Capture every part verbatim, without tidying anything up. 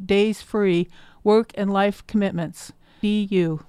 days-free work and life commitments. D U.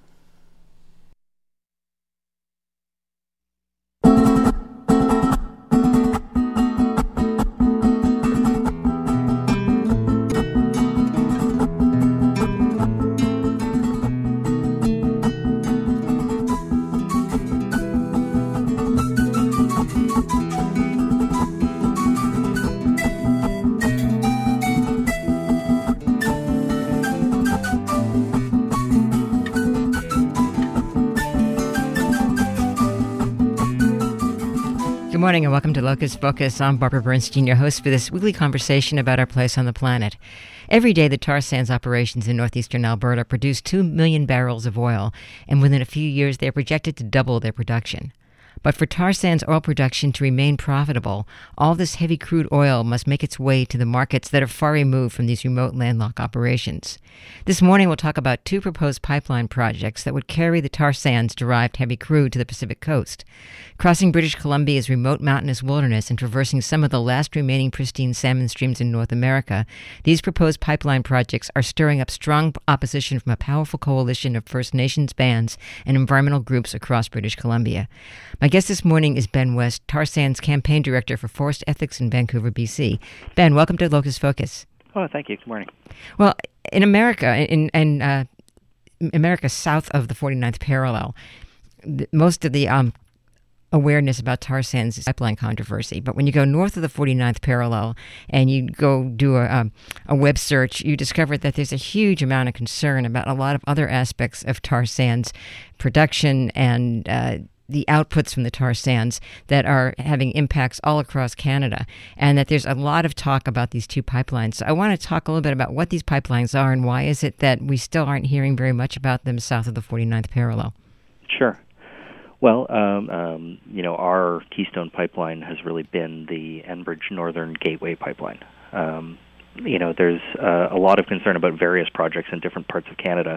Good morning and welcome to Locus Focus. I'm Barbara Bernstein, your host for this weekly conversation about our place on the planet. Every day, the tar sands operations in northeastern Alberta produce two million barrels of oil, and within a few years, they are projected to double their production. But for tar sands oil production to remain profitable, all this heavy crude oil must make its way to the markets that are far removed from these remote landlocked operations. This morning, we'll talk about two proposed pipeline projects that would carry the tar sands-derived heavy crude to the Pacific coast. Crossing British Columbia's remote mountainous wilderness and traversing some of the last remaining pristine salmon streams in North America, these proposed pipeline projects are stirring up strong opposition from a powerful coalition of First Nations bands and environmental groups across British Columbia. My guest this morning is Ben West, tar sands campaign director for Forest Ethics in Vancouver, B C. Ben, welcome to Locus Focus. Oh, thank you. Good morning. Well, in America, in, in uh, America south of the forty-ninth parallel, th- most of the um, awareness about tar sands is pipeline controversy. But when you go north of the forty-ninth parallel and you go do a, um, a web search, you discover that there's a huge amount of concern about a lot of other aspects of tar sands production and uh, the outputs from the tar sands that are having impacts all across Canada, and that there's a lot of talk about these two pipelines. So I want to talk a little bit about what these pipelines are and why is it that we still aren't hearing very much about them south of the forty-ninth parallel. Sure. Well, um, um, you know, our Keystone Pipeline has really been the Enbridge Northern Gateway Pipeline. Um, you know, there's uh, a lot of concern about various projects in different parts of Canada,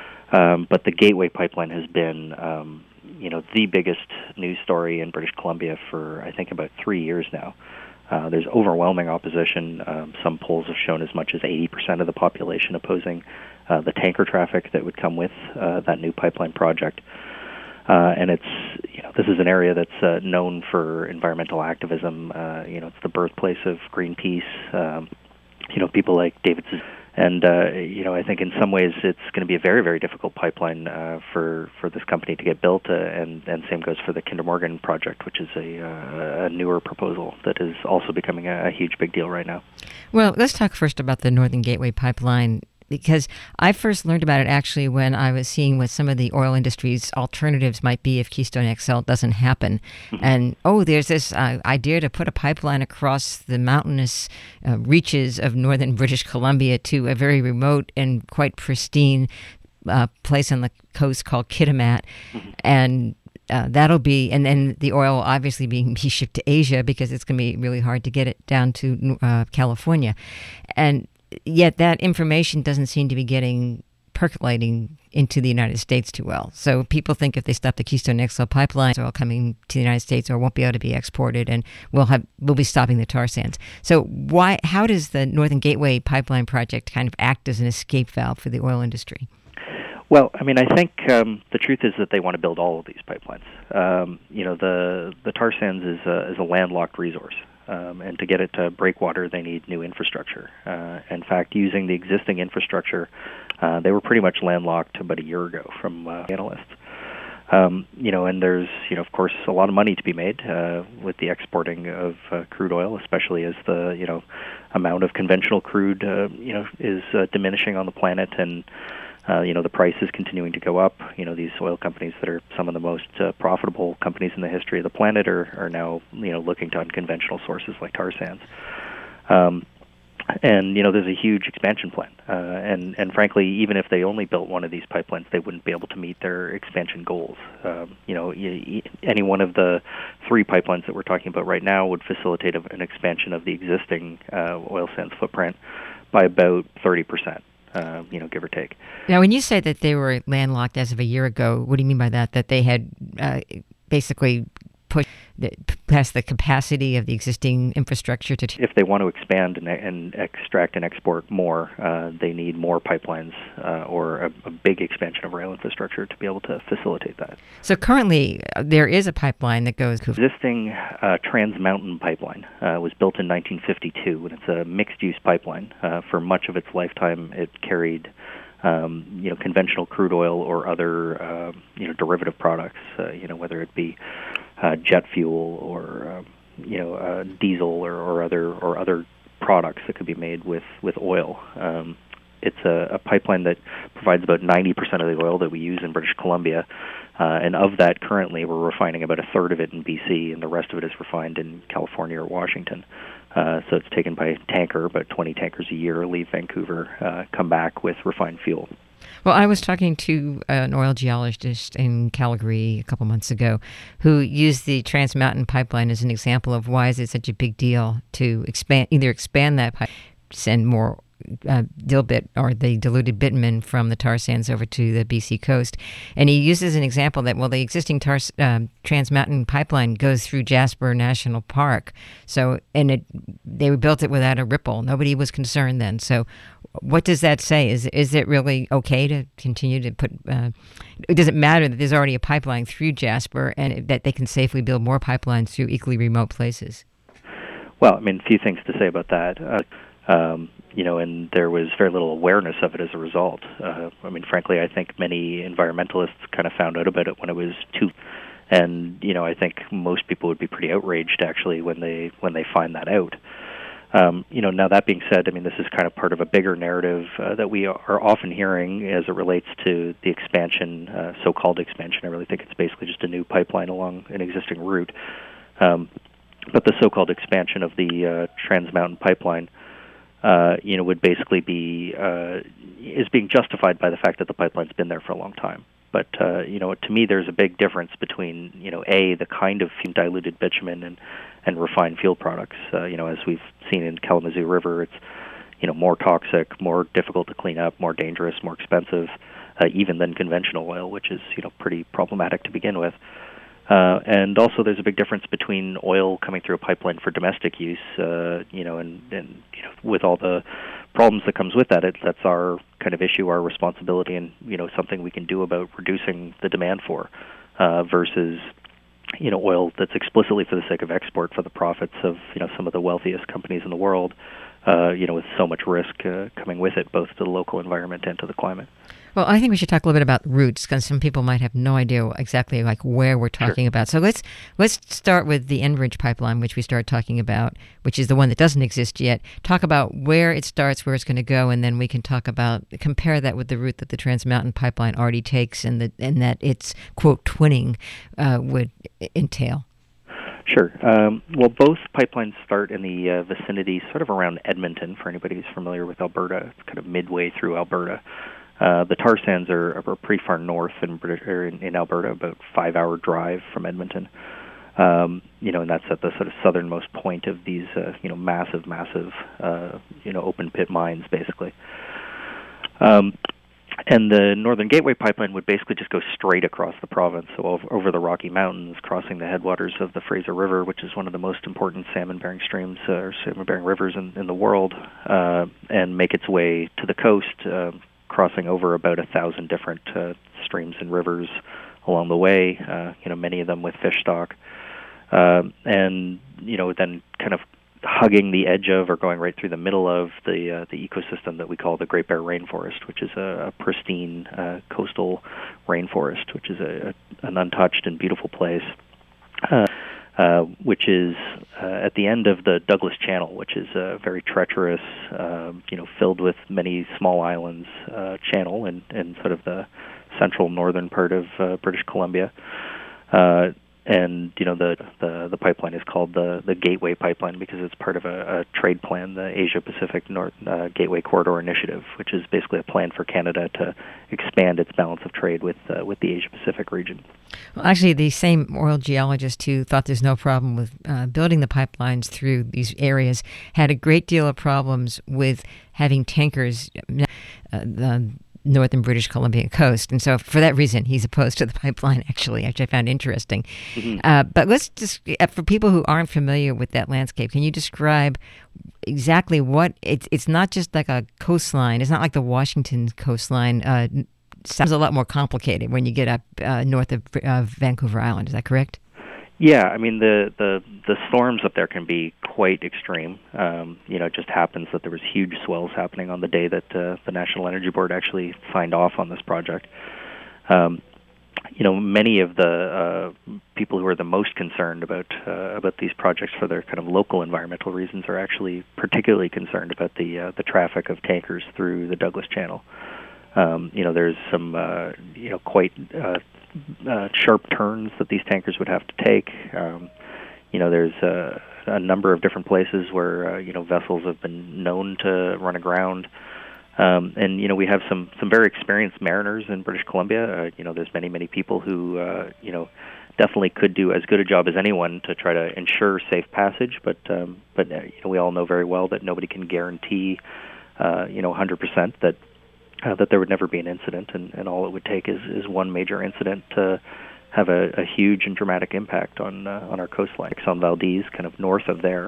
um, but the Gateway Pipeline has been um, you know, the biggest news story in British Columbia for, I think, about three years now. Uh, there's overwhelming opposition. Um, some polls have shown as much as eighty percent of the population opposing uh, the tanker traffic that would come with uh, that new pipeline project. Uh, and it's, you know, this is an area that's uh, known for environmental activism. Uh, you know, it's the birthplace of Greenpeace. Um, you know, people like David Cicurel. And, uh, you know, I think in some ways it's going to be a very, very difficult pipeline uh, for, for this company to get built, uh, and, and same goes for the Kinder Morgan project, which is a, uh, a newer proposal that is also becoming a, a huge big deal right now. Well, let's talk first about the Northern Gateway Pipeline, because I first learned about it actually when I was seeing what some of the oil industry's alternatives might be if Keystone X L doesn't happen. Mm-hmm. And, oh, there's this uh, idea to put a pipeline across the mountainous uh, reaches of northern British Columbia to a very remote and quite pristine uh, place on the coast called Kitimat. Mm-hmm. And Uh, that'll be, and then the oil obviously being be shipped to Asia because it's going to be really hard to get it down to uh, California. And yet that information doesn't seem to be getting percolating into the United States too well. So people think if they stop the Keystone X L pipeline, oil coming to the United States or won't be able to be exported, and we'll have we'll be stopping the tar sands. So why? How does the Northern Gateway Pipeline project kind of act as an escape valve for the oil industry? Well, I mean, I think um, the truth is that they want to build all of these pipelines. Um, you know, the the tar sands is a, is a landlocked resource. Um, and to get it to breakwater, they need new infrastructure. Uh, in fact, using the existing infrastructure, uh, they were pretty much landlocked about a year ago from uh, analysts. Um, you know, and there's, you know, of course, a lot of money to be made uh, with the exporting of uh, crude oil, especially as the, you know, amount of conventional crude, uh, you know, is uh, diminishing on the planet, and Uh, you know, the price is continuing to go up. You know, these oil companies that are some of the most uh, profitable companies in the history of the planet are, are now, you know, looking to unconventional sources like tar sands. Um, and, you know, there's a huge expansion plan. Uh, and, and frankly, even if they only built one of these pipelines, they wouldn't be able to meet their expansion goals. Um, you know, y- y- any one of the three pipelines that we're talking about right now would facilitate a, an expansion of the existing uh, oil sands footprint by about thirty percent. Uh, you know, give or take. Now, when you say that they were landlocked as of a year ago, what do you mean by that? That they had uh, basically push the, past the capacity of the existing infrastructure to... T- if they want to expand and, and extract and export more, uh, they need more pipelines uh, or a, a big expansion of rail infrastructure to be able to facilitate that. So currently, uh, there is a pipeline that goes... Existing uh, Trans Mountain pipeline uh, was built in nineteen fifty-two, and it's a mixed-use pipeline. Uh, for much of its lifetime, it carried um, you know, conventional crude oil or other uh, you know, derivative products, uh, you know, whether it be uh, jet fuel or uh, you know, uh, diesel or, or other or other products that could be made with with oil. Um, it's a, a pipeline that provides about ninety percent of the oil that we use in British Columbia, uh, and of that, currently we're refining about a third of it in B C, and the rest of it is refined in California or Washington. Uh, so it's taken by tanker, about twenty tankers a year, leave Vancouver, uh, come back with refined fuel. Well, I was talking to an oil geologist in Calgary a couple months ago who used the Trans Mountain Pipeline as an example of why is it such a big deal to expand, either expand that pipe, send more uh, dilbit or the diluted bitumen from the tar sands over to the B C coast. And he uses an example that, well, the existing tar, um, Trans Mountain Pipeline goes through Jasper National Park. So, and it, they built it without a ripple. Nobody was concerned then. So what does that say? Is is it really okay to continue to put, uh, does it matter that there's already a pipeline through Jasper and it, that they can safely build more pipelines through equally remote places? Well, I mean, a few things to say about that. Uh, um, you know, and there was very little awareness of it as a result. Uh, I mean, frankly, I think many environmentalists kind of found out about it when it was too, and, you know, I think most people would be pretty outraged, actually, when they when they find that out. Um, you know, now that being said, I mean, this is kind of part of a bigger narrative uh, that we are often hearing as it relates to the expansion, uh, so-called expansion. I really think it's basically just a new pipeline along an existing route. Um, but the so-called expansion of the uh, Trans Mountain Pipeline, uh, you know, would basically be, uh, is being justified by the fact that the pipeline's been there for a long time. But, uh, you know, to me, there's a big difference between, you know, A, the kind of diluted bitumen and, and refined fuel products. Uh, you know, as we've seen in Kalamazoo River, it's, you know, more toxic, more difficult to clean up, more dangerous, more expensive, uh, even than conventional oil, which is, you know, pretty problematic to begin with. Uh, and also there's a big difference between oil coming through a pipeline for domestic use, uh, you know, and, and you know, with all the problems that comes with that, it, that's our kind of issue, our responsibility, and, you know, something we can do about reducing the demand for, uh, versus, you know, oil that's explicitly for the sake of export for the profits of, you know, some of the wealthiest companies in the world, uh, you know, with so much risk uh, coming with it, both to the local environment and to the climate. Well, I think we should talk a little bit about routes, because some people might have no idea exactly like where we're talking sure. about. So let's let's start with the Enbridge pipeline, which we started talking about, which is the one that doesn't exist yet. Talk about where it starts, where it's going to go, and then we can talk about, compare that with the route that the Trans Mountain Pipeline already takes, and, the, and that its, quote, twinning uh, would entail. Sure. Um, well, both pipelines start in the uh, vicinity, sort of around Edmonton, for anybody who's familiar with Alberta. It's kind of midway through Alberta. Uh, the tar sands are, are pretty far north in, British, or in, in Alberta, about five-hour drive from Edmonton. Um, you know, and that's at the sort of southernmost point of these, uh, you know, massive, massive, uh, you know, open pit mines, basically. Um, and the Northern Gateway pipeline would basically just go straight across the province, so over, over the Rocky Mountains, crossing the headwaters of the Fraser River, which is one of the most important salmon-bearing streams uh, or salmon-bearing rivers in, in the world, uh, and make its way to the coast, uh, crossing over about a thousand different uh, streams and rivers along the way, uh, you know, many of them with fish stock, uh, and, you know, then kind of hugging the edge of or going right through the middle of the uh, the ecosystem that we call the Great Bear Rainforest, which is a, a pristine uh, coastal rainforest, which is a, a, an untouched and beautiful place. Uh, Uh, which is uh, at the end of the Douglas Channel, which is a very treacherous, uh, you know, filled with many small islands uh, channel in, in sort of the central northern part of uh, British Columbia. Uh, and, you know, the, the, the pipeline is called the, the Gateway Pipeline because it's part of a, a trade plan, the Asia-Pacific North uh, Gateway Corridor Initiative, which is basically a plan for Canada to expand its balance of trade with uh, with the Asia-Pacific region. Well, actually, the same oil geologist who thought there's no problem with uh, building the pipelines through these areas had a great deal of problems with having tankers. Uh, the, northern British Columbia coast. And so for that reason, he's opposed to the pipeline, actually, which I found interesting. Mm-hmm. Uh, but let's just, for people who aren't familiar with that landscape, can you describe exactly what, it's, it's not just like a coastline. It's not like the Washington coastline. Uh, sounds a lot more complicated when you get up uh, north of uh, Vancouver Island. Is that correct? Yeah, I mean, the, the, the storms up there can be quite extreme. Um, you know, it just happens that there was huge swells happening on the day that uh, the National Energy Board actually signed off on this project. Um, you know, many of the uh, people who are the most concerned about uh, about these projects for their kind of local environmental reasons are actually particularly concerned about the uh, the traffic of tankers through the Douglas Channel. Um, you know, there's some uh, you know quite uh, uh, sharp turns that these tankers would have to take. Um, you know, there's uh, a number of different places where uh, you know vessels have been known to run aground. Um, and you know we have some, some very experienced mariners in British Columbia. Uh, you know there's many many people who uh, you know definitely could do as good a job as anyone to try to ensure safe passage. But um, but uh, you know we all know very well that nobody can guarantee uh, you know one hundred percent that uh, that there would never be an incident, and, and all it would take is, is one major incident to have a, a huge and dramatic impact on uh, on our coastline. Exxon Valdez, kind of north of there.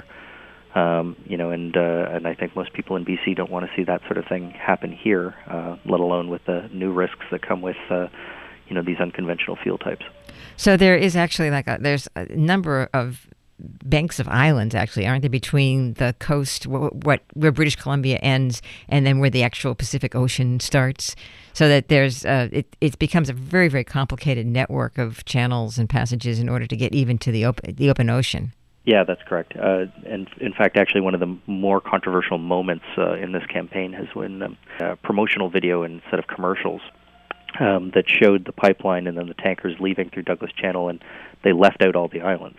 Um, you know, and uh, and I think most people in B C don't want to see that sort of thing happen here, uh, let alone with the new risks that come with, uh, you know, these unconventional fuel types. So there is actually like a, there's a number of banks of islands, actually, aren't there, between the coast, what, what where British Columbia ends, and then where the actual Pacific Ocean starts, so that there's uh, it it becomes a very very complicated network of channels and passages in order to get even to the open the open ocean. Yeah, that's correct. Uh, and in fact, actually, one of the more controversial moments uh, in this campaign has when um, a promotional video and set of commercials um, that showed the pipeline and then the tankers leaving through Douglas Channel, and they left out all the islands.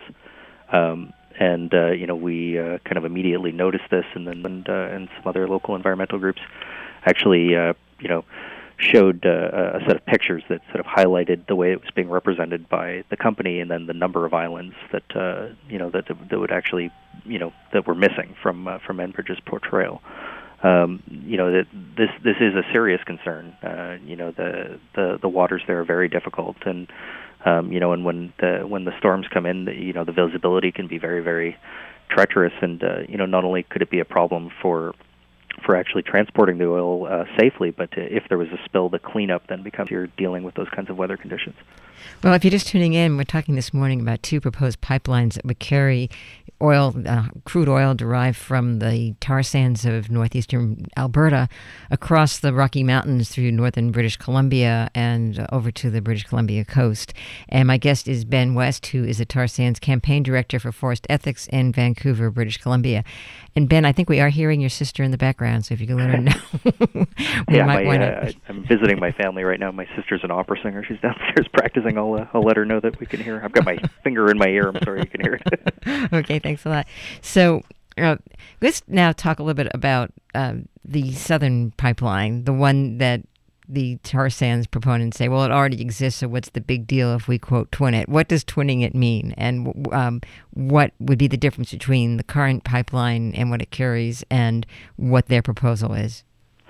Um, and uh, you know, we uh, kind of immediately noticed this, and then and, uh, and some other local environmental groups actually, uh, you know. showed uh, a set of pictures that sort of highlighted the way it was being represented by the company, and then the number of islands that uh, you know that that would actually you know that were missing from uh, from Enbridge's portrayal. Um, you know that this this is a serious concern. Uh, you know the, the the waters there are very difficult, and um, you know and when the when the storms come in, the, you know the visibility can be very very treacherous, and uh, you know not only could it be a problem for for actually transporting the oil uh, safely, but uh, if there was a spill, the cleanup then becomes you're dealing with those kinds of weather conditions. Well, if you're just tuning in, we're talking this morning about two proposed pipelines that would carry oil, uh, crude oil derived from the tar sands of northeastern Alberta across the Rocky Mountains through northern British Columbia and uh, over to the British Columbia coast. And my guest is Ben West, who is a tar sands campaign director for Forest Ethics in Vancouver, British Columbia. And Ben, I think we are hearing your sister in the background, so if you could let her know. we yeah, might my, want uh, to... I'm visiting my family right now. My sister's an opera singer. She's downstairs practicing. I'll, uh, I'll let her know that we can hear. I've got my finger in my ear. I'm sorry you can hear it. Okay, thanks a lot. So uh, let's now talk a little bit about uh, the Southern Pipeline, the one that the tar sands proponents say, well, it already exists, so what's the big deal if we, quote, twin it? What does twinning it mean? And um, what would be the difference between the current pipeline and what it carries and what their proposal is?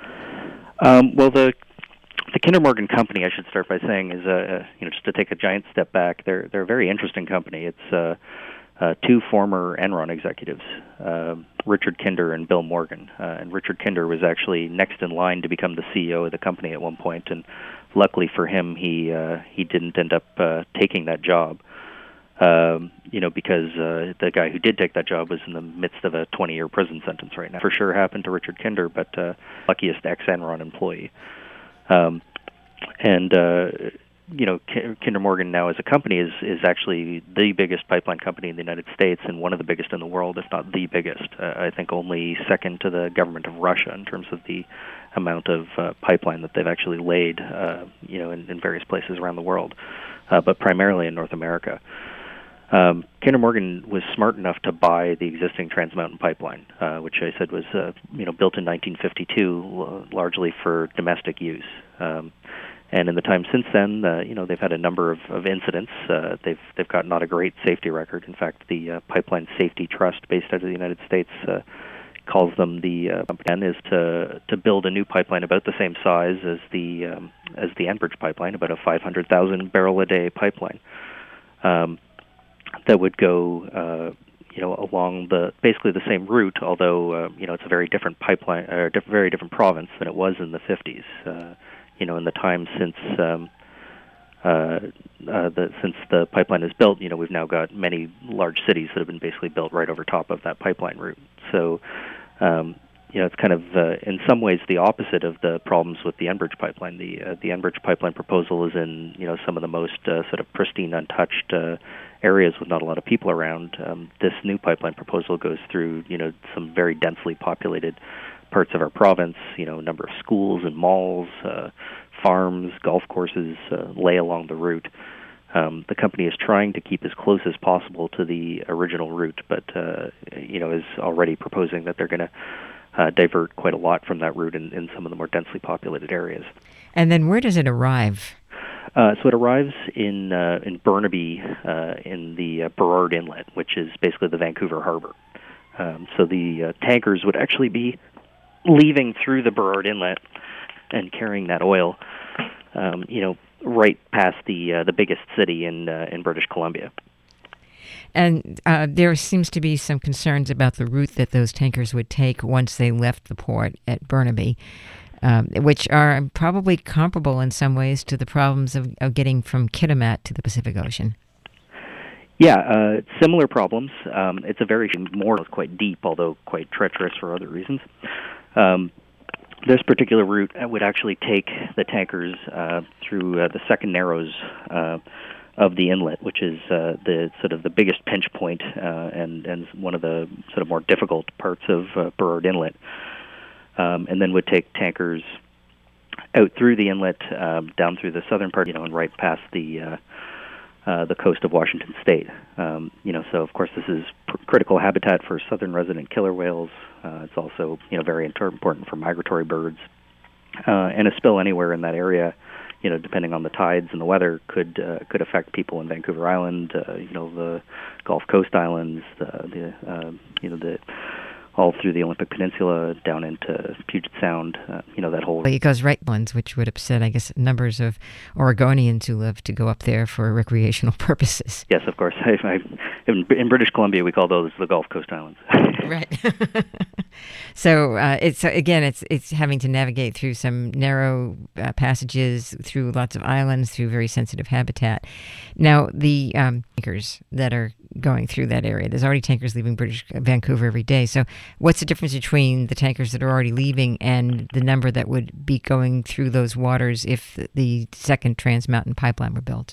Um, well, the the Kinder Morgan company, I should start by saying, is a, you know just to take a giant step back. They're they're a very interesting company. It's uh, uh, two former Enron executives, uh, Richard Kinder and Bill Morgan. Uh, and Richard Kinder was actually next in line to become the C E O of the company at one point, and luckily for him, he uh, he didn't end up uh, taking that job. Um, you know, because uh, the guy who did take that job was in the midst of a twenty-year prison sentence right now. For sure happened to Richard Kinder, but uh, luckiest ex-Enron employee. Um, and, uh, you know, Kinder Morgan now as a company is, is actually the biggest pipeline company in the United States and one of the biggest in the world, if not the biggest. Uh, I think only second to the government of Russia in terms of the amount of uh, pipeline that they've actually laid, uh, you know, in, in various places around the world, uh, but primarily in North America. Um, Kinder Morgan was smart enough to buy the existing Trans Mountain Pipeline, uh, which I said was uh, you know built in nineteen fifty-two, uh, largely for domestic use. Um, and in the time since then, uh, you know they've had a number of, of incidents. Uh, they've they've got not a great safety record. In fact, the uh, Pipeline Safety Trust, based out of the United States, uh, calls them the uh, plan is to to build a new pipeline about the same size as the um, as the Enbridge pipeline, about a five hundred thousand barrel a day pipeline um, that would go uh, you know along the basically the same route, although uh, you know it's a very different pipeline or a diff- very different province than it was in the fifties. Uh, you know, in the time since um, Uh, uh, the, since the pipeline is built, you know, we've now got many large cities that have been basically built right over top of that pipeline route. So, um, you know, it's kind of uh, in some ways the opposite of the problems with the Enbridge pipeline. The uh, the Enbridge pipeline proposal is in you know some of the most uh, sort of pristine, untouched uh, areas with not a lot of people around. Um, this new pipeline proposal goes through you know some very densely populated parts of our province. You know, a number of schools and malls. Uh, farms, golf courses uh, lay along the route. Um, the company is trying to keep as close as possible to the original route, but uh, you know is already proposing that they're going to uh, divert quite a lot from that route in, in some of the more densely populated areas. And then where does it arrive? Uh, so it arrives in uh, in Burnaby uh, in the uh, Burrard Inlet, which is basically the Vancouver harbor. Um, so the uh, tankers would actually be leaving through the Burrard Inlet and carrying that oil, um, you know, right past the uh, the biggest city in uh, in British Columbia. And uh, there seems to be some concerns about the route that those tankers would take once they left the port at Burnaby, um, which are probably comparable in some ways to the problems of, of getting from Kitimat to the Pacific Ocean. Yeah, uh, similar problems. Um, it's a very more quite deep, although quite treacherous for other reasons. Um, This particular route would actually take the tankers uh, through uh, the second narrows uh, of the inlet, which is uh, the sort of the biggest pinch point uh, and and one of the sort of more difficult parts of uh, Burrard Inlet, um, and then would take tankers out through the inlet, um, down through the southern part, you know, and right past the uh, uh, the coast of Washington State. Um, you know, so of course this is pr- critical habitat for southern resident killer whales. Uh, it's also, you know, very inter- important for migratory birds. Uh, and a spill anywhere in that area, you know, depending on the tides and the weather, could uh, could affect people in Vancouver Island, uh, you know, the Gulf Coast Islands, the, the uh, you know, the all through the Olympic Peninsula down into Puget Sound, uh, you know, that whole... It goes right ones, which would upset, I guess, numbers of Oregonians who live to go up there for recreational purposes. Yes, of course. I, I, in, in British Columbia, we call those the Gulf Coast Islands. Right. So uh, it's again, it's it's having to navigate through some narrow uh, passages, through lots of islands, through very sensitive habitat. Now, the um, tankers that are going through that area, there's already tankers leaving British Vancouver every day. So what's the difference between the tankers that are already leaving and the number that would be going through those waters if the, the second Trans Mountain pipeline were built?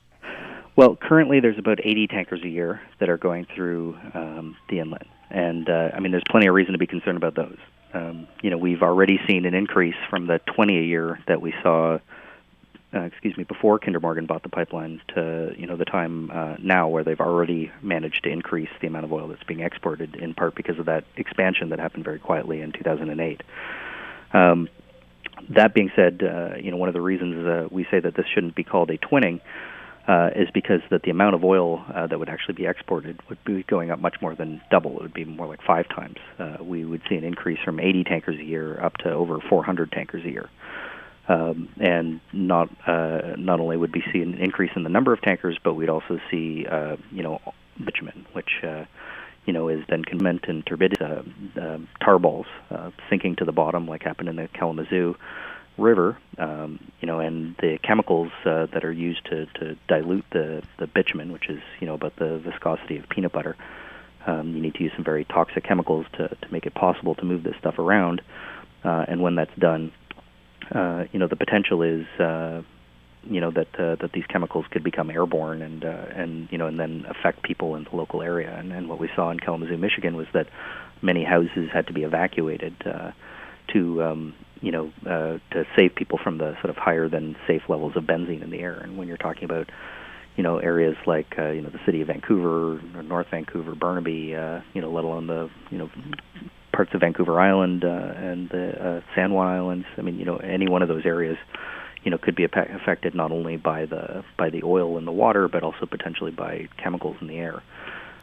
Well, currently there's about eighty tankers a year that are going through um, the inlet. And, uh, I mean, there's plenty of reason to be concerned about those. Um, you know, we've already seen an increase from the twenty a year that we saw, uh, excuse me, before Kinder Morgan bought the pipeline to, you know, the time uh, now where they've already managed to increase the amount of oil that's being exported, in part because of that expansion that happened very quietly in two thousand eight. Um, that being said, uh, you know, one of the reasons uh, we say that this shouldn't be called a twinning Uh, is because that the amount of oil uh, that would actually be exported would be going up much more than double. It would be more like five times. Uh, we would see an increase from eighty tankers a year up to over four hundred tankers a year. Um, and not uh, not only would we see an increase in the number of tankers, but we'd also see, uh, you know, bitumen, which, uh, you know, is then cement and turbidity, uh, uh, tar balls uh, sinking to the bottom like happened in the Kalamazoo River, um, you know, and the chemicals uh, that are used to, to dilute the, the bitumen, which is, you know, about the viscosity of peanut butter. Um, you need to use some very toxic chemicals to, to make it possible to move this stuff around. Uh, and when that's done, uh, you know, the potential is, uh, you know, that uh, that these chemicals could become airborne and uh, and you know, and then affect people in the local area. And, and what we saw in Kalamazoo, Michigan, was that many houses had to be evacuated uh, to um, you know, uh, to save people from the sort of higher than safe levels of benzene in the air. And when you're talking about, you know, areas like, uh, you know, the city of Vancouver, or North Vancouver, Burnaby, uh, you know, let alone the, you know, parts of Vancouver Island uh, and the uh, San Juan Islands, I mean, you know, any one of those areas, you know, could be affected not only by the by the oil in the water, but also potentially by chemicals in the air.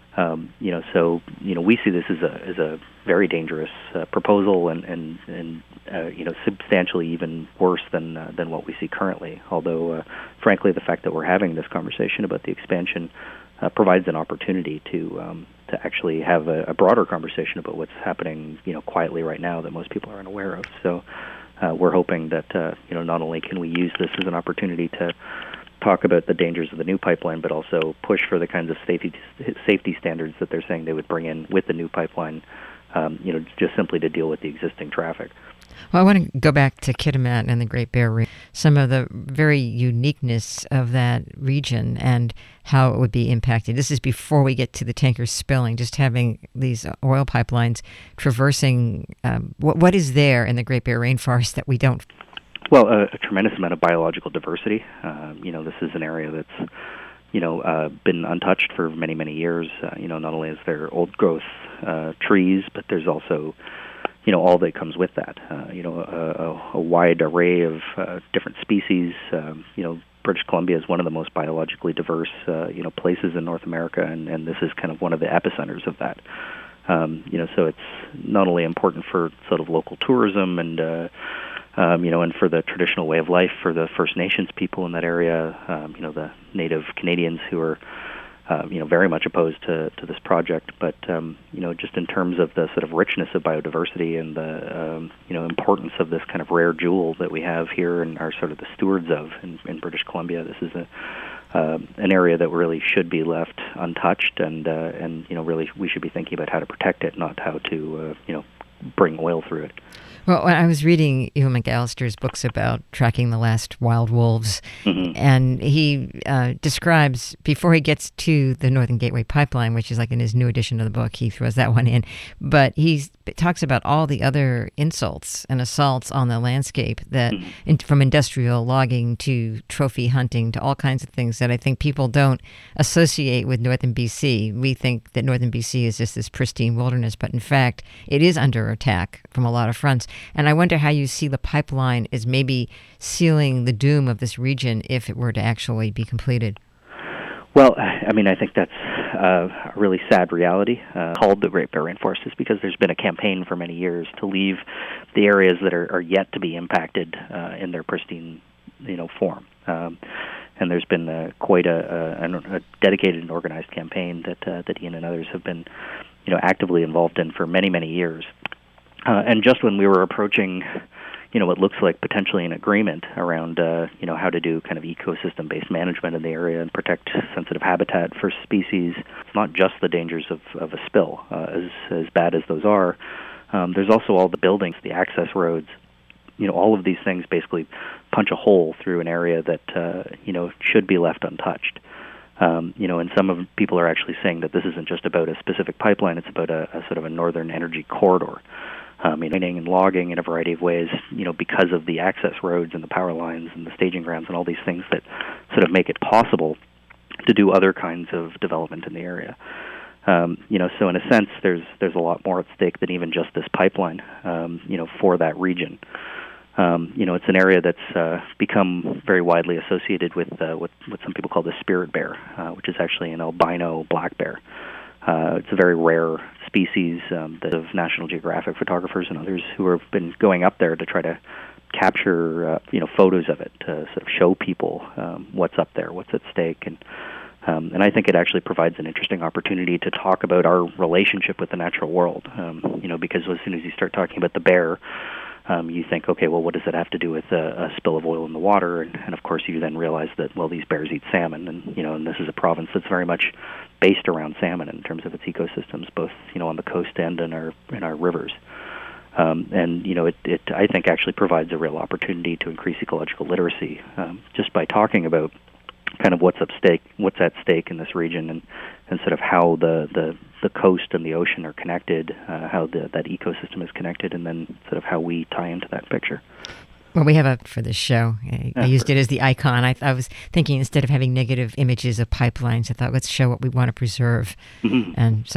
Um, you know, so you know, we see this as a as a very dangerous uh, proposal, and and and uh, you know, substantially even worse than uh, than what we see currently. Although, uh, frankly, the fact that we're having this conversation about the expansion uh, provides an opportunity to um, to actually have a, a broader conversation about what's happening, you know, quietly right now that most people aren't aware of. So, uh, we're hoping that uh, you know, not only can we use this as an opportunity to talk about the dangers of the new pipeline, but also push for the kinds of safety safety standards that they're saying they would bring in with the new pipeline, um, you know, just simply to deal with the existing traffic. Well, I want to go back to Kitimat and the Great Bear Region, some of the very uniqueness of that region and how it would be impacted. This is before we get to the tankers spilling, just having these oil pipelines traversing. Um, what, what is there in the Great Bear Rainforest that we don't? Well, a, a tremendous amount of biological diversity. Uh, you know, this is an area that's, you know, uh, been untouched for many, many years. Uh, you know, not only is there old growth uh, trees, but there's also, you know, all that comes with that. Uh, you know, a, a, a wide array of uh, different species. Um, you know, British Columbia is one of the most biologically diverse, uh, you know, places in North America, and, and this is kind of one of the epicenters of that. Um, you know, so it's not only important for sort of local tourism and uh, Um, you know, and for the traditional way of life for the First Nations people in that area, um, you know, the Native Canadians who are, um, you know, very much opposed to, to this project. But, um, you know, just in terms of the sort of richness of biodiversity and the, um, you know, importance of this kind of rare jewel that we have here and are sort of the stewards of in, in British Columbia, this is a uh, an area that really should be left untouched, and, uh, and you know, really we should be thinking about how to protect it, not how to, uh, you know, bring oil through it. Well, I was reading Ewan McAllister's books about tracking the last wild wolves, mm-hmm. and he uh, describes, before he gets to the Northern Gateway Pipeline, which is like in his new edition of the book, he throws that one in, but he talks about all the other insults and assaults on the landscape that, mm-hmm. in, from industrial logging to trophy hunting to all kinds of things that I think people don't associate with Northern B C. We think that Northern B C is just this pristine wilderness, but in fact, it is under attack from a lot of fronts. And I wonder how you see the pipeline as maybe sealing the doom of this region if it were to actually be completed. Well, I mean, I think that's uh, a really sad reality. Uh, called the Great Bear Rainforest is because there's been a campaign for many years to leave the areas that are, are yet to be impacted uh, in their pristine, you know, form. Um, and there's been uh, quite a, a, a dedicated and organized campaign that uh, that Ian and others have been, you know, actively involved in for many, many years. Uh, and just when we were approaching, you know, what looks like potentially an agreement around, uh, you know, how to do kind of ecosystem-based management in the area and protect sensitive habitat for species, it's not just the dangers of, of a spill, uh, as as bad as those are. Um, there's also all the buildings, the access roads. You know, all of these things basically punch a hole through an area that, uh, you know, should be left untouched. Um, you know, and some of people are actually saying that this isn't just about a specific pipeline; it's about a, a sort of a northern energy corridor. Um, mining and logging in a variety of ways, you know, because of the access roads and the power lines and the staging grounds and all these things that sort of make it possible to do other kinds of development in the area. Um, you know, so in a sense, there's there's a lot more at stake than even just this pipeline, um, you know, for that region. Um, you know, it's an area that's uh, become very widely associated with uh, what, what some people call the spirit bear, uh, which is actually an albino black bear. Uh, it's a very rare species um, that of National Geographic photographers and others who have been going up there to try to capture, uh, you know, photos of it to sort of show people um, what's up there, what's at stake, and um, and I think it actually provides an interesting opportunity to talk about our relationship with the natural world. Um, you know, because as soon as you start talking about the bear, Um, you think, okay, well, what does that have to do with a, a spill of oil in the water? And, and of course, you then realize that, well, these bears eat salmon, and you know, and this is a province that's very much based around salmon in terms of its ecosystems, both you know on the coast and in our in our rivers. Um, and you know, it, it I think actually provides a real opportunity to increase ecological literacy um, just by talking about kind of what's at stake, what's at stake in this region, and, and sort of how the, the, the coast and the ocean are connected, uh, how the, that ecosystem is connected, and then sort of how we tie into that picture. Well, we have a, for this show, I, I used it as the icon. I, I was thinking instead of having negative images of pipelines, I thought let's show what we want to preserve. Mm-hmm. And so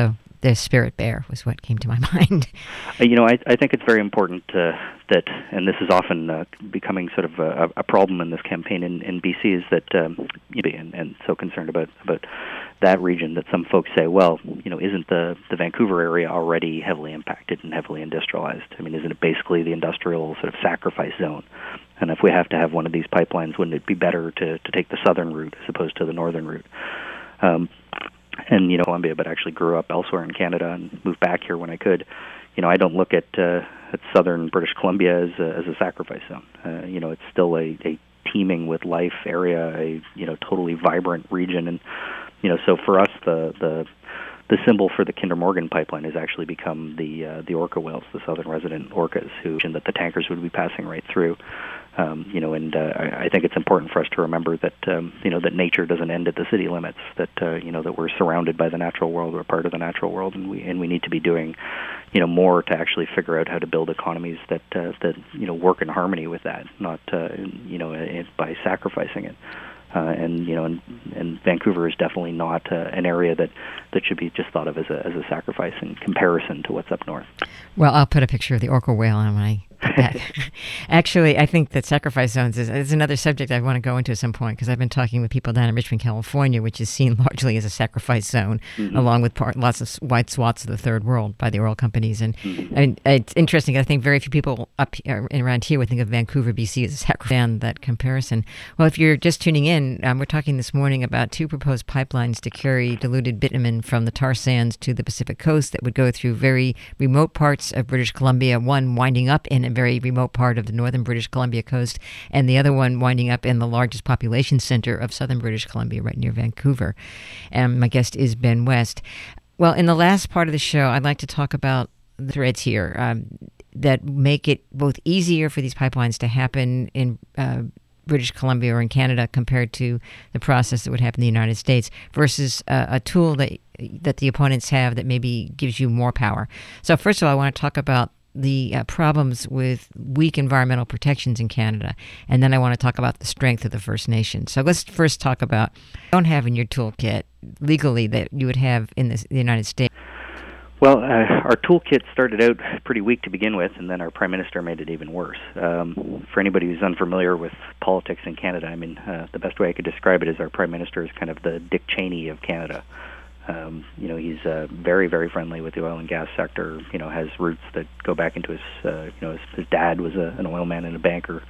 the Spirit Bear was what came to my mind. Uh, you know, I, I think it's very important uh, that, and this is often uh, becoming sort of a, a problem in this campaign in, in B C, is that, um, you know, and, and so concerned about, about that region that some folks say, well, you know, isn't the, the Vancouver area already heavily impacted and heavily industrialized? I mean, isn't it basically the industrial sort of sacrifice zone? And if we have to have one of these pipelines, wouldn't it be better to, to take the southern route as opposed to the northern route? Um, and, you know, Columbia, but actually grew up elsewhere in Canada and moved back here when I could. You know, I don't look at uh, at southern British Columbia as a, as a sacrifice zone. Uh, you know, it's still a, a teeming with life area, a, you know, totally vibrant region. And, you know, so for us, the the the symbol for the Kinder Morgan pipeline has actually become the uh, the orca whales, the southern resident orcas, who and that the tankers would be passing right through. Um, you know, and uh, I, I think it's important for us to remember that um, you know that nature doesn't end at the city limits. That uh, you know that we're surrounded by the natural world, we're part of the natural world, and we and we need to be doing, you know, more to actually figure out how to build economies that uh, that you know work in harmony with that, not uh, you know it, by sacrificing it. Uh, and you know, and, and Vancouver is definitely not uh, an area that, that should be just thought of as a as a sacrifice in comparison to what's up north. Well, I'll put a picture of the orca whale on when I get back. Actually, I think that sacrifice zones is, is another subject I want to go into at some point, because I've been talking with people down in Richmond, California, which is seen largely as a sacrifice zone, mm-hmm. along with part, lots of wide swaths of the third world by the oil companies. And mm-hmm. I mean, it's interesting. I think very few people up here, around here would think of Vancouver, B C as a sacrifice, and that comparison. Well, if you're just tuning in, um, we're talking this morning about two proposed pipelines to carry diluted bitumen from the tar sands to the Pacific coast that would go through very remote parts of British Columbia, one winding up in a very remote part of the northern British Columbia coast, and the other one winding up in the largest population center of southern British Columbia, right near Vancouver. And my guest is Ben West. Well, in the last part of the show, I'd like to talk about the threads here um, that make it both easier for these pipelines to happen in uh, British Columbia or in Canada compared to the process that would happen in the United States, versus uh, a tool that that the opponents have that maybe gives you more power. So first of all, I want to talk about the uh, problems with weak environmental protections in Canada, and then I want to talk about the strength of the First Nations. So let's first talk about what you don't have in your toolkit legally that you would have in this, the United States. Well, uh, our toolkit started out pretty weak to begin with, and then our Prime Minister made it even worse. Um, for anybody who's unfamiliar with politics in Canada, I mean, uh, the best way I could describe it is our Prime Minister is kind of the Dick Cheney of Canada. Um, you know, he's uh, very, very friendly with the oil and gas sector. You know, has roots that go back into his. Uh, you know, his, his dad was a, an oil man and a banker,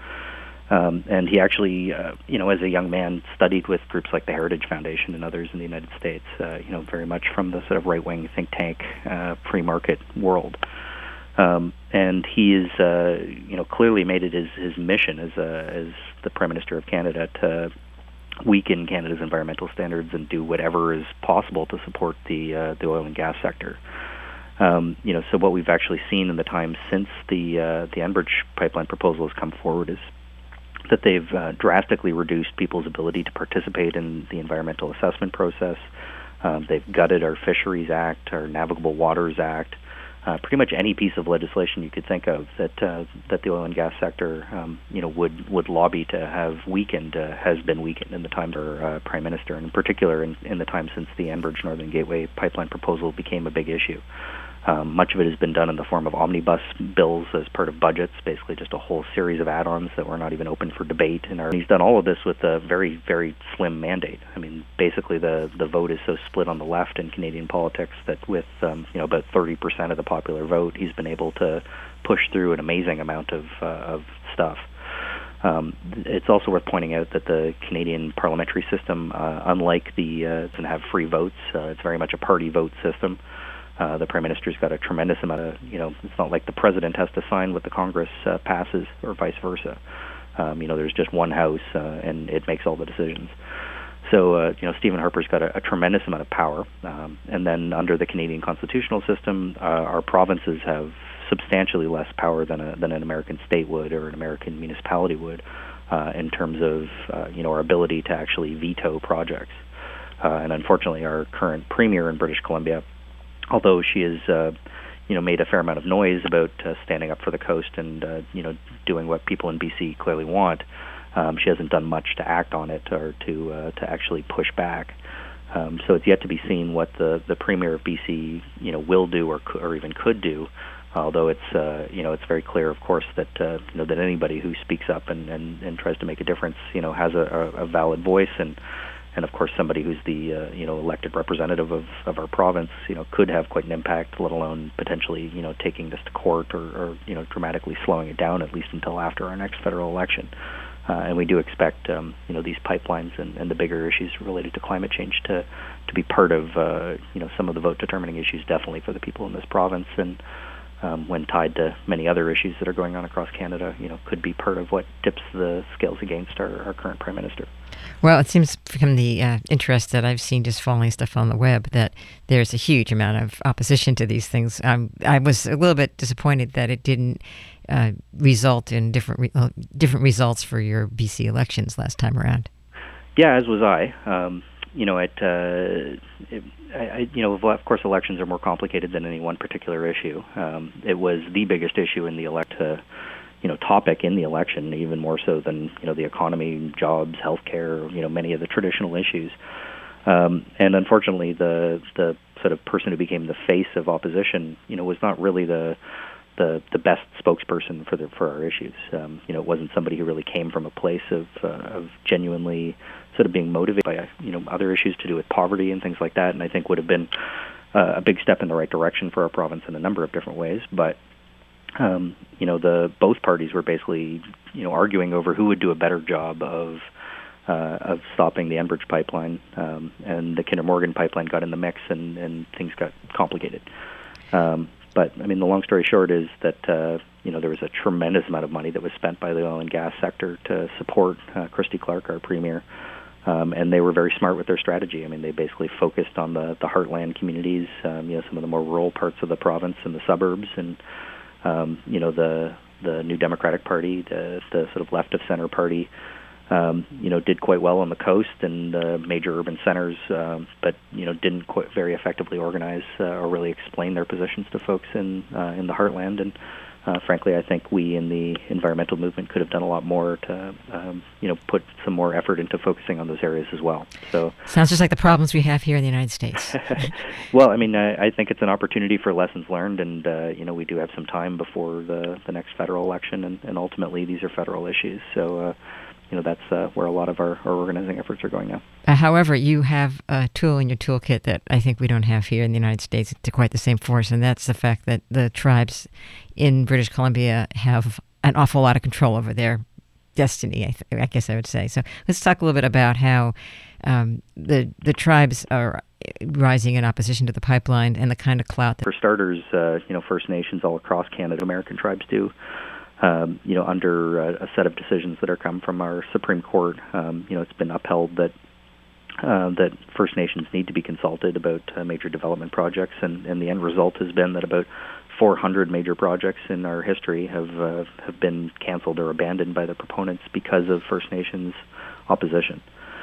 um, and he actually, uh, you know, as a young man, studied with groups like the Heritage Foundation and others in the United States. Uh, you know, very much from the sort of right-wing think tank, uh, free-market world. Um, and he is, uh, you know, clearly made it his, his mission as a, as the Prime Minister of Canada to weaken Canada's environmental standards and do whatever is possible to support the uh, the oil and gas sector. Um, you know, so what we've actually seen in the time since the uh, the Enbridge pipeline proposal has come forward is that they've uh, drastically reduced people's ability to participate in the environmental assessment process. Um, they've gutted our Fisheries Act, our Navigable Waters Act. Uh, pretty much any piece of legislation you could think of that uh, that the oil and gas sector, um, you know, would, would lobby to have weakened uh, has been weakened in the time for uh, Prime Minister, and in particular in, in the time since the Enbridge Northern Gateway pipeline proposal became a big issue. Um, much of it has been done in the form of omnibus bills as part of budgets, basically just a whole series of add-ons that were not even open for debate. And our, he's done all of this with a very, very slim mandate. I mean, basically the, the vote is so split on the left in Canadian politics that with um, you know about thirty percent of the popular vote, he's been able to push through an amazing amount of, uh, of stuff. Um, it's also worth pointing out that the Canadian parliamentary system, uh, unlike the, uh, doesn't have free votes. Uh, it's very much a party vote system. Uh, the Prime Minister's got a tremendous amount of, you know, it's not like the President has to sign what the Congress uh, passes or vice versa. Um, you know, there's just one House uh, and it makes all the decisions. So, uh, you know, Stephen Harper's got a, a tremendous amount of power. Um, and then under the Canadian constitutional system, uh, our provinces have substantially less power than, a, than an American state would or an American municipality would uh, in terms of, uh, you know, our ability to actually veto projects. Uh, and unfortunately, our current Premier in British Columbia, although she has, uh, you know, made a fair amount of noise about uh, standing up for the coast and, uh, you know, doing what people in B C clearly want, um, she hasn't done much to act on it or to uh, to actually push back. Um, so it's yet to be seen what the, the Premier of B C, you know, will do or or even could do. Although it's uh, you know it's very clear, of course, that uh, you know that anybody who speaks up and, and, and tries to make a difference, you know, has a, a, a valid voice, and and of course somebody who's the uh, you know elected representative of, of our province, you know, could have quite an impact, let alone potentially you know taking this to court or, or you know dramatically slowing it down at least until after our next federal election. Uh, and we do expect um, you know these pipelines and, and the bigger issues related to climate change to to be part of uh, you know some of the vote determining issues, definitely for the people in this province, and um, when tied to many other issues that are going on across Canada, you know, could be part of what tips the scales against our, our current Prime Minister. Well, it seems from the uh, interest that I've seen just following stuff on the web that there's a huge amount of opposition to these things. Um, I was a little bit disappointed that it didn't uh, result in different re- uh, different results for your B C elections last time around. Yeah, as was I. Um, you know, it, uh, it I, I, you know, of course, elections are more complicated than any one particular issue. Um, it was the biggest issue in the elect. Uh, you know, topic in the election, even more so than, you know, the economy, jobs, healthcare, you know, many of the traditional issues. Um, and unfortunately, the the sort of person who became the face of opposition, you know, was not really the the, the best spokesperson for the for our issues. Um, you know, it wasn't somebody who really came from a place of uh, of genuinely sort of being motivated by, you know, other issues to do with poverty and things like that. And I think would have been uh, a big step in the right direction for our province in a number of different ways. But Um, you know, the both parties were basically, you know, arguing over who would do a better job of uh, of stopping the Enbridge pipeline, um, and the Kinder Morgan pipeline got in the mix, and, and things got complicated. Um, but I mean, the long story short is that uh, you know there was a tremendous amount of money that was spent by the oil and gas sector to support uh, Christy Clark, our premier, um, and they were very smart with their strategy. I mean, they basically focused on the the heartland communities, um, you know, some of the more rural parts of the province and the suburbs, and Um, you know, the the New Democratic Party, the, the sort of left of center party, um, you know, did quite well on the coast and uh, major urban centers, um, but you know, didn't quite very effectively organize uh, or really explain their positions to folks in uh, in the heartland. And uh, frankly, I think we in the environmental movement could have done a lot more to, um, you know, put some more effort into focusing on those areas as well. So sounds just like the problems we have here in the United States. Well, I mean, I, I think it's an opportunity for lessons learned, and uh, you know, we do have some time before the the next federal election, and, and ultimately these are federal issues. So, uh, you know, that's uh, where a lot of our, our organizing efforts are going now. Uh, however, you have a tool in your toolkit that I think we don't have here in the United States to quite the same force, and that's the fact that the tribes in British Columbia have an awful lot of control over their destiny, I, th- I guess I would say. So let's talk a little bit about how um, the the tribes are rising in opposition to the pipeline and the kind of clout that... For starters, uh, you know, First Nations all across Canada, American tribes do, um, you know, under a, a set of decisions that are come from our Supreme Court. Um, you know, it's been upheld that uh, that First Nations need to be consulted about uh, major development projects, and, and the end result has been that about four hundred major projects in our history have uh, have been canceled or abandoned by the proponents because of First Nations opposition.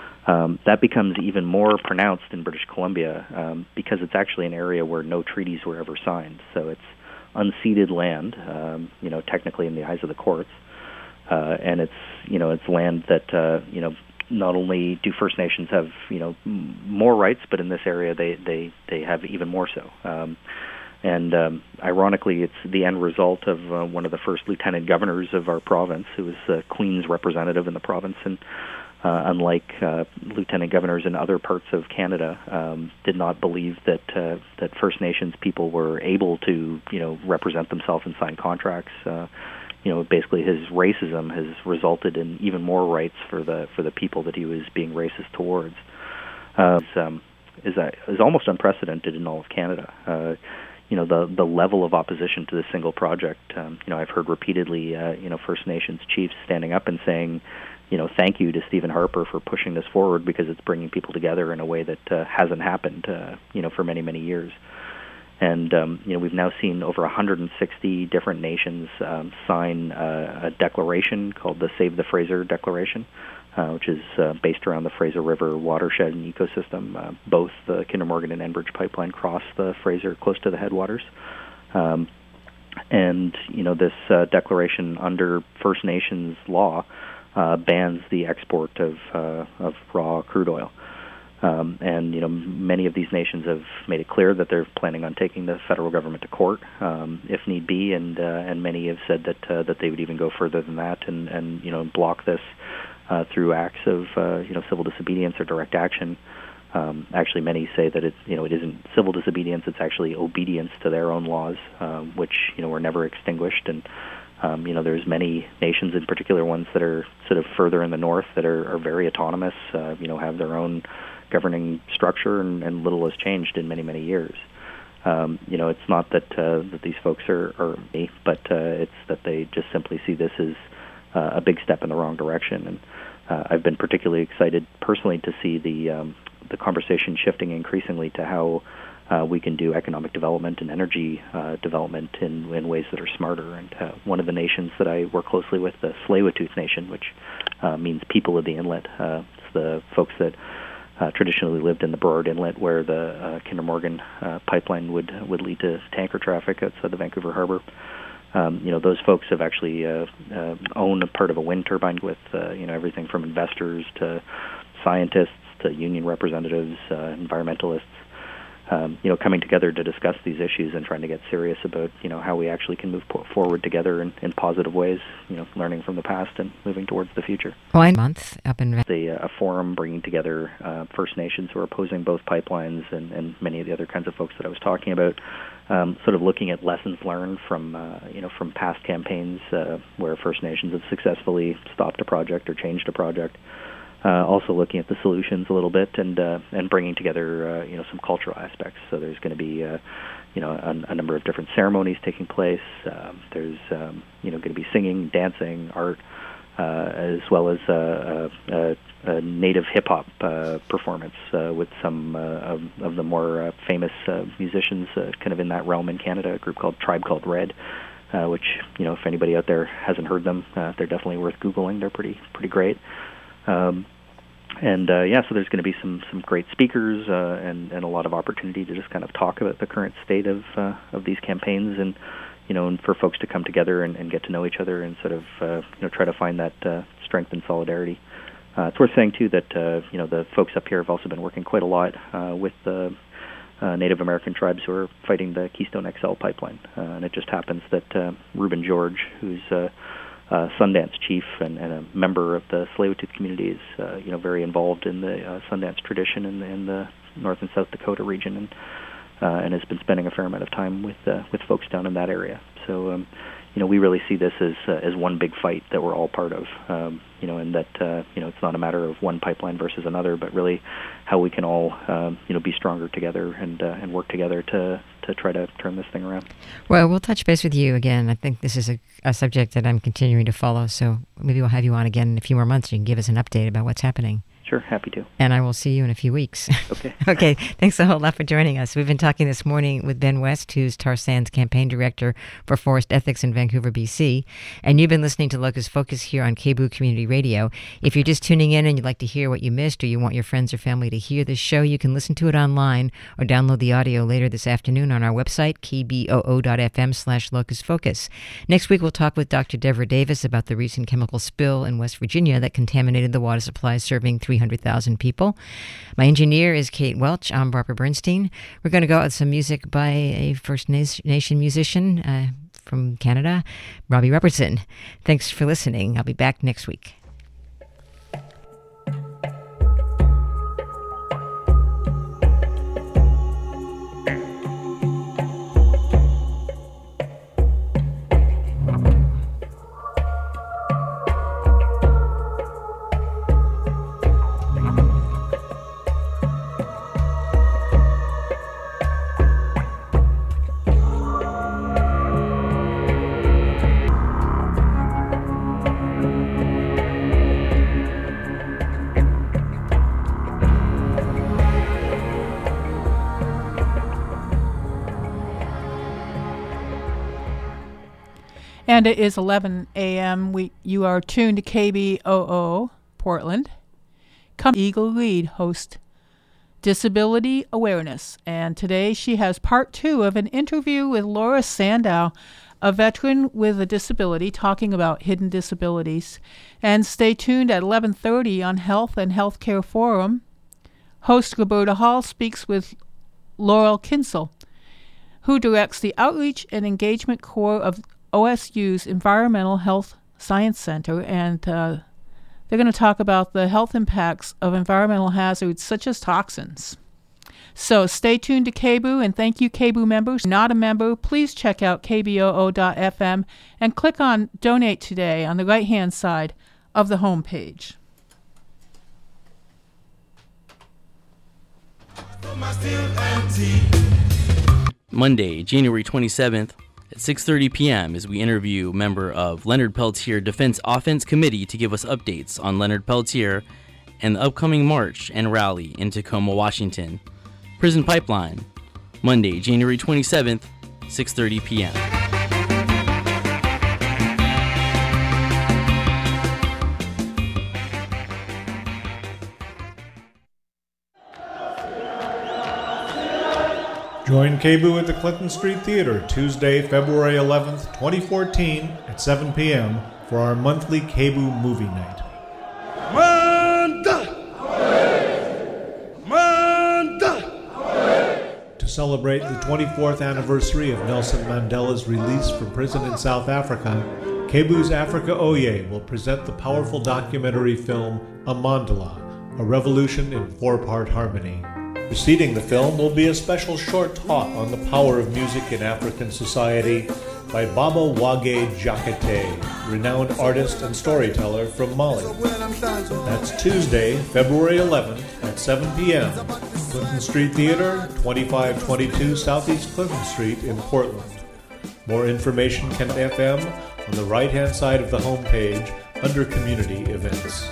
Um, that becomes even more pronounced in British Columbia um, because it's actually an area where no treaties were ever signed. So it's unceded land, um, you know, technically in the eyes of the courts, uh, and it's you know it's land that uh, you know not only do First Nations have you know m- more rights, but in this area they they they have even more so. Um, And um, ironically, it's the end result of uh, one of the first lieutenant governors of our province, who was the Queen's representative in the province, and uh, unlike uh, lieutenant governors in other parts of Canada, um, did not believe that uh, that First Nations people were able to, you know, represent themselves and sign contracts. Uh, you know, basically, his racism has resulted in even more rights for the for the people that he was being racist towards. Uh, um, is that is almost unprecedented in all of Canada. Uh, You know, the the level of opposition to this single project. Um, you know, I've heard repeatedly, uh, you know, First Nations chiefs standing up and saying, you know, thank you to Stephen Harper for pushing this forward because it's bringing people together in a way that uh, hasn't happened, uh, you know, for many, many years. And, um, you know, we've now seen over one hundred sixty different nations um, sign uh, a declaration called the Save the Fraser Declaration, Uh, which is uh, based around the Fraser River watershed and ecosystem. Uh, both the Kinder Morgan and Enbridge pipeline cross the Fraser close to the headwaters. Um, and, you know, this uh, declaration under First Nations law uh, bans the export of, uh, of raw crude oil. Um, and you know, many of these nations have made it clear that they're planning on taking the federal government to court um, if need be, and uh, and many have said that uh, that they would even go further than that, and, and you know, block this uh, through acts of uh, you know civil disobedience or direct action. Um, actually, many say that it you know it isn't civil disobedience; it's actually obedience to their own laws, um, which you know were never extinguished. And um, you know, there's many nations, in particular ones that are sort of further in the north, that are, are very autonomous. Uh, you know, have their own governing structure, and, and little has changed in many, many years. Um, you know, it's not that uh, that these folks are, are me, but uh, it's that they just simply see this as uh, a big step in the wrong direction. And uh, I've been particularly excited personally to see the um, the conversation shifting increasingly to how uh, we can do economic development and energy uh, development in, in ways that are smarter. And uh, one of the nations that I work closely with, the Tsleil-Waututh Nation, which uh, means people of the inlet, uh, it's the folks that Uh, traditionally lived in the Burrard Inlet, where the uh, Kinder Morgan uh, pipeline would would lead to tanker traffic outside the Vancouver Harbor. Um, you know, those folks have actually uh, uh, owned a part of a wind turbine with uh, you know everything from investors to scientists to union representatives, uh, environmentalists. Um, you know, coming together to discuss these issues and trying to get serious about, you know, how we actually can move po- forward together in, in positive ways, you know, learning from the past and moving towards the future. One month up in... The, uh, a forum bringing together uh, First Nations who are opposing both pipelines and, and many of the other kinds of folks that I was talking about, um, sort of looking at lessons learned from, uh, you know, from past campaigns uh, where First Nations have successfully stopped a project or changed a project. Uh, also looking at the solutions a little bit, and uh, and bringing together uh, you know some cultural aspects. So there's going to be uh, you know a, a number of different ceremonies taking place. Um, there's um, you know going to be singing, dancing, art, uh, as well as uh, a, a native hip hop uh, performance uh, with some uh, of, of the more uh, famous uh, musicians, uh, kind of in that realm in Canada. A group called Tribe Called Red. Uh, which you know if anybody out there hasn't heard them, uh, they're definitely worth Googling. They're pretty pretty great. Um, and uh, yeah, so there's going to be some, some great speakers uh, and, and a lot of opportunity to just kind of talk about the current state of uh, of these campaigns, and you know, and for folks to come together and, and get to know each other and sort of uh, you know try to find that uh, strength and solidarity. Uh, it's worth saying too that uh, you know the folks up here have also been working quite a lot uh, with the uh, Native American tribes who are fighting the Keystone X L pipeline, uh, and it just happens that uh, Reuben George, who's uh, Uh, Sundance chief and, and a member of the Tsleil-Waututh community, is uh, you know very involved in the uh, Sundance tradition in, in the North and South Dakota region, and uh, and has been spending a fair amount of time with uh, with folks down in that area. So um, you know we really see this as uh, as one big fight that we're all part of. Um, you know, and that uh, you know it's not a matter of one pipeline versus another, but really how we can all um, you know be stronger together and uh, and work together to. to try to turn this thing around. Well, we'll touch base with you again. I think this is a, a subject that I'm continuing to follow, so maybe we'll have you on again in a few more months. You can give us an update about what's happening. Sure, happy to. And I will see you in a few weeks. Okay. Okay, thanks a whole lot for joining us. We've been talking this morning with Ben West, who's Tar Sands Campaign Director for Forest Ethics in Vancouver, B C. And you've been listening to Locus Focus here on K B O O Community Radio. If you're just tuning in and you'd like to hear what you missed, or you want your friends or family to hear this show, you can listen to it online or download the audio later this afternoon on our website, k b o o dot f m slash locus focus. Next week, we'll talk with Doctor Deborah Davis about the recent chemical spill in West Virginia that contaminated the water supply serving three hundred thousand people. My engineer is Kate Welch. I'm Barbara Bernstein. We're going to go out with some music by a First Nation musician uh, from Canada, Robbie Robertson. Thanks for listening. I'll be back next week. And it is eleven a.m. We, you are tuned to K B O O, Portland. Come Eagle Lead host Disability Awareness. And today she has part two of an interview with Laura Sandow, a veteran with a disability, talking about hidden disabilities. And stay tuned at eleven thirty on Health and Healthcare Forum. Host Roberta Hall speaks with Laurel Kinsel, who directs the Outreach and Engagement Core of O S U's Environmental Health Science Center, and uh, they're going to talk about the health impacts of environmental hazards such as toxins. So stay tuned to K B O O, and thank you, K B O O members. If you're not a member, please check out K B O O dot F M and click on Donate Today on the right-hand side of the home page. Monday, January twenty-seventh at six thirty p.m. as we interview member of Leonard Peltier Defense Offense Committee to give us updates on Leonard Peltier and the upcoming march and rally in Tacoma, Washington. Prison Pipeline, Monday, January twenty-seventh, six thirty p.m. Join K B O O at the Clinton Street Theater Tuesday, February eleventh, twenty fourteen at seven p.m. for our monthly K B O O movie night. Manda! Manda! To celebrate the twenty-fourth anniversary of Nelson Mandela's release from prison in South Africa, K B O O's Africa Oye will present the powerful documentary film Amandla, A Revolution in Four-Part Harmony. Preceding the film will be a special short talk on the power of music in African society by Baba Wage Jakate, renowned artist and storyteller from Mali. That's Tuesday, February eleventh at seven p.m. Clinton Street Theater, twenty-five twenty-two Southeast Clinton Street in Portland. More information can F M on the right-hand side of the homepage under Community Events.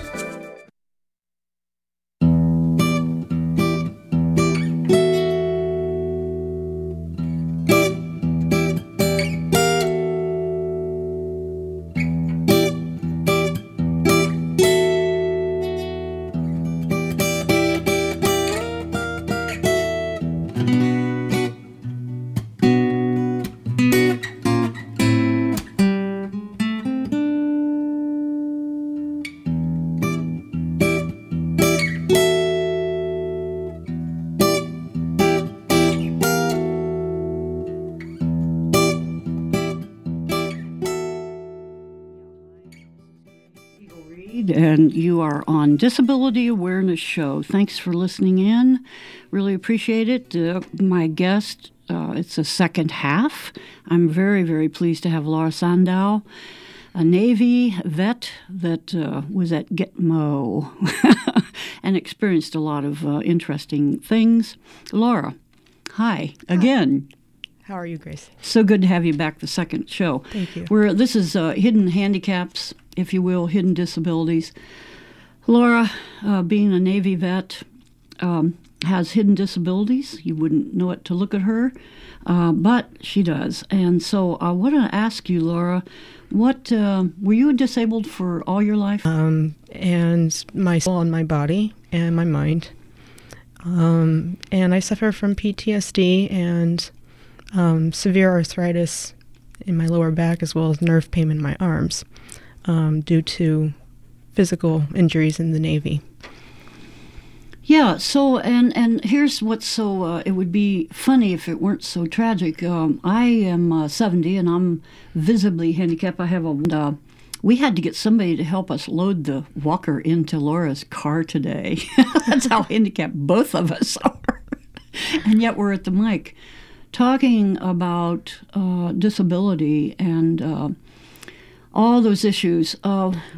And you are on Disability Awareness Show. Thanks for listening in. Really appreciate it. Uh, my guest, uh, it's a second half. I'm very, very pleased to have Laura Sandow, a Navy vet that uh, was at Gitmo and experienced a lot of uh, interesting things. Laura, hi again. How are you, Grace? So good to have you back the second show. Thank you. We're, this is uh, Hidden Handicaps, if you will, hidden disabilities. Laura, uh, being a Navy vet, um, has hidden disabilities. You wouldn't know it to look at her, uh, but she does. And so I want to ask you, Laura, what uh, were you disabled for all your life? Um, and my soul and my body and my mind. Um, and I suffer from P T S D and um, severe arthritis in my lower back, as well as nerve pain in my arms. Um, due to physical injuries in the Navy. Yeah, so, and, and here's what's so, uh, it would be funny if it weren't so tragic. Um, I am uh, seventy and I'm visibly handicapped. I have a, uh, we had to get somebody to help us load the walker into Laura's car today. That's how handicapped both of us are. And yet we're at the mic talking about uh, disability and uh, all those issues. Uh,